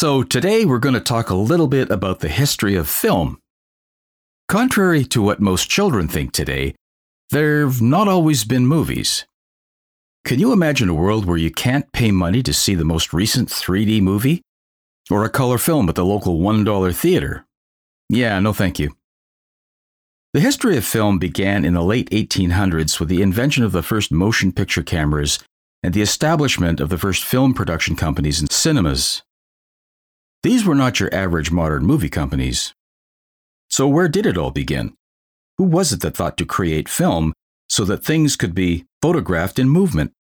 So today we're going to talk a little bit about the history of film. Contrary to what most children think today, there've not always been movies. Can you imagine a world where you can't pay money to see the most recent 3D movie? Or a color film at the local $1 theater? Yeah, no thank you. The history of film began in the late 1800s with the invention of the first motion picture cameras and the establishment of the first film production companies and cinemas. These were not your average modern movie companies. So where did it all begin? Who was it that thought to create film so that things could be photographed in movement?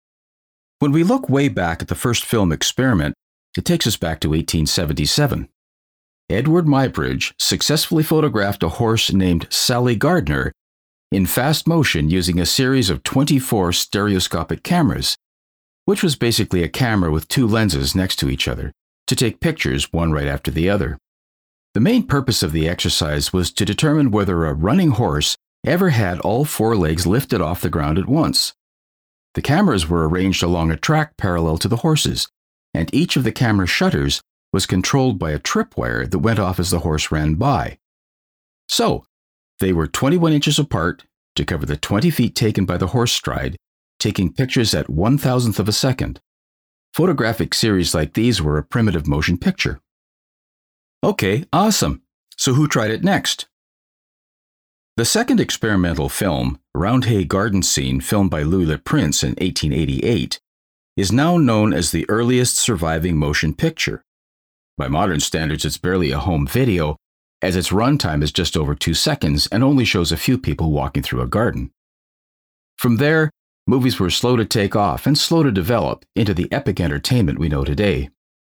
When we look way back at the first film experiment, it takes us back to 1877. Edward Muybridge successfully photographed a horse named Sally Gardner in fast motion using a series of 24 stereoscopic cameras, which was basically a camera with two lenses next to each other, to take pictures one right after the other. The main purpose of the exercise was to determine whether a running horse ever had all four legs lifted off the ground at once. The cameras were arranged along a track parallel to the horses, and each of the camera shutters was controlled by a tripwire that went off as the horse ran by. So, they were 21 inches apart to cover the 20 feet taken by the horse stride, taking pictures at 1,000th of a second. Photographic series like these were a primitive motion picture. Okay, awesome. So who tried it next? The second experimental film, Roundhay Garden Scene, filmed by Louis Le Prince in 1888, is now known as the earliest surviving motion picture. By modern standards, it's barely a home video, as its runtime is just over 2 seconds and only shows a few people walking through a garden. From there, movies were slow to take off and slow to develop into the epic entertainment we know today.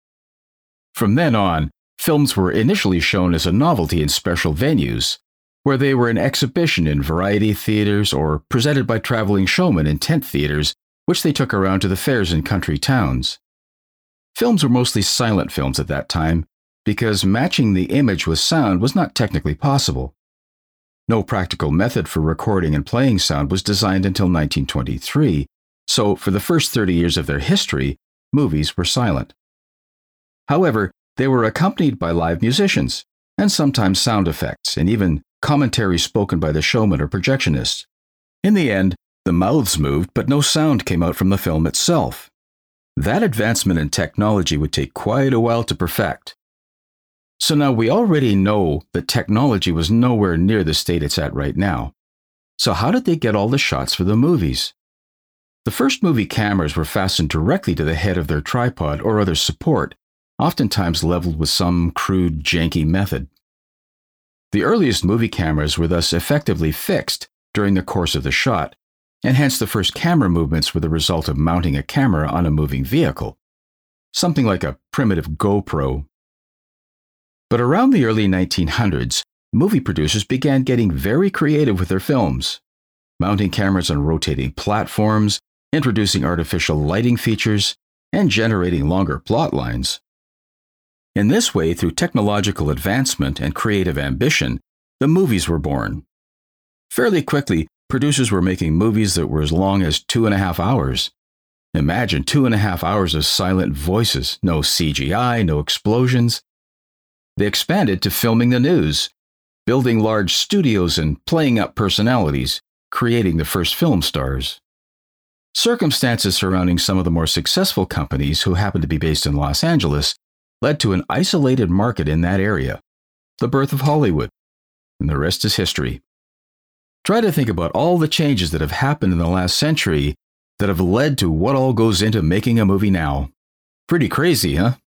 From then on, films were initially shown as a novelty in special venues, where they were an exhibition in variety theaters or presented by traveling showmen in tent theaters, which they took around to the fairs in country towns. Films were mostly silent films at that time, because matching the image with sound was not technically possible. No practical method for recording and playing sound was designed until 1923, so for the first 30 years of their history, movies were silent. However, they were accompanied by live musicians, and sometimes sound effects, and even commentary spoken by the showman or projectionist. In the end, the mouths moved, but no sound came out from the film itself. That advancement in technology would take quite a while to perfect. So now we already know that technology was nowhere near the state it's at right now. So how did they get all the shots for the movies? The first movie cameras were fastened directly to the head of their tripod or other support, oftentimes leveled with some crude, janky method. The earliest movie cameras were thus effectively fixed during the course of the shot, and hence the first camera movements were the result of mounting a camera on a moving vehicle, something like a primitive GoPro. But around the early 1900s, movie producers began getting very creative with their films, mounting cameras on rotating platforms, introducing artificial lighting features, and generating longer plot lines. In this way, through technological advancement and creative ambition, the movies were born. Fairly quickly, producers were making movies that were as long as 2.5 hours. Imagine 2.5 hours of silent voices, no CGI, no explosions. They expanded to filming the news, building large studios and playing up personalities, creating the first film stars. Circumstances surrounding some of the more successful companies who happened to be based in Los Angeles led to an isolated market in that area, the birth of Hollywood, and the rest is history. Try to think about all the changes that have happened in the last century that have led to what all goes into making a movie now. Pretty crazy, huh?